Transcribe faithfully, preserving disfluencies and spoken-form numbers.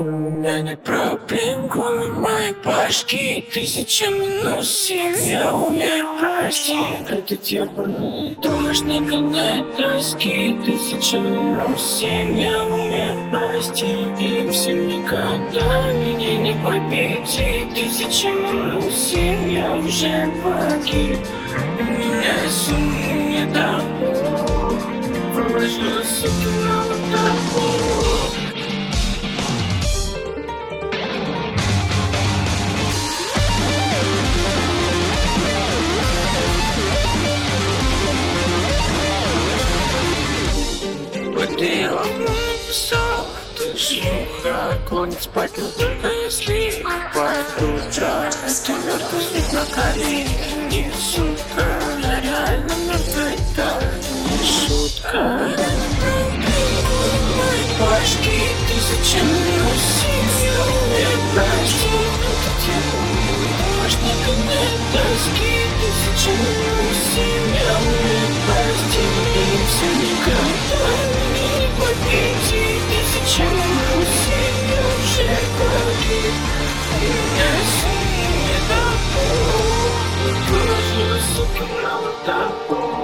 У меня нет проблем, кроме моей башки. Тысяча минус семь, я умею простить. Этот ебаный дождь нагоняет тоски. Тысяча минус семь, я умею простить. И всем никогда меня не победить. Тысяча минус семь, я уже погиб. У меня сумму не дам. Положу суки на водопол. Ты шлюха, клонит спать, но только если по утра. Ты мертвый спит на колени, сука. Я реально мертвый, да, не шутка. Мои башки, тысяча минус семь, я умею простить. Дождь не гоняет тоски. Тысяча минус семь, я умею простить. И все никогда не победить. Тысяча минус семь, я уже погиб. Меня сильно не дало. Положила сука на водопол.